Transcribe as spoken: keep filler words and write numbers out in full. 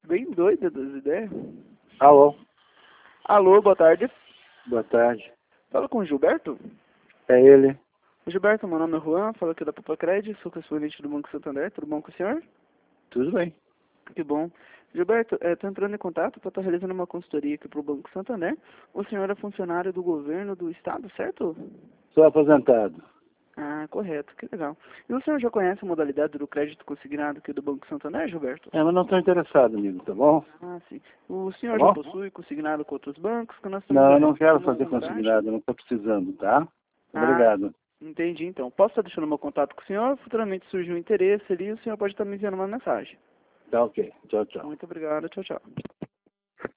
bem doida das ideias. Alô, Alô, boa tarde. boa tarde. Fala com o Gilberto? É ele? Gilberto, meu nome é Juan, falo aqui da Papacred, sou correspondente do Banco Santander, tudo bom com o senhor? Tudo bem. Que bom. Gilberto, estou entrando em contato para estar realizando uma consultoria aqui para o Banco Santander. O senhor é funcionário do governo do estado, certo? Sou aposentado. Ah, correto, que legal. E o senhor já conhece a modalidade do crédito consignado aqui do Banco Santander, Gilberto? É, mas não estou interessado, amigo, tá bom? Ah, sim. O Tá senhor já bom? possui consignado com outros bancos? Que nós temos Não, a eu não quero uma fazer vantagem. consignado, eu não estou precisando, tá? Ah, Obrigado. entendi então. Posso estar deixando meu contato com o senhor? Futuramente surge um interesse ali, o senhor pode estar me enviando uma mensagem. Tá ok. Tchau, tchau. Muito obrigado, tchau, tchau.